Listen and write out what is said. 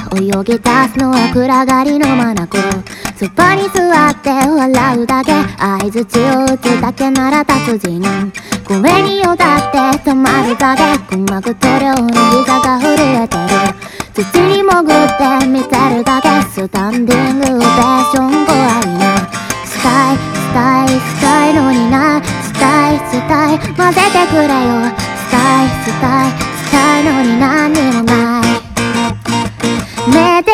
泳ぎ出すのは暗がりの眼そばに座って笑うだけ相づちを打つだけなら達人声によだって止まるだけ鼓膜塗料の膝が震えてる土に潜って見せるだけスタンディングオベーション怖いなしたいのになしたい混ぜてくれよしたいのに何にもないねえ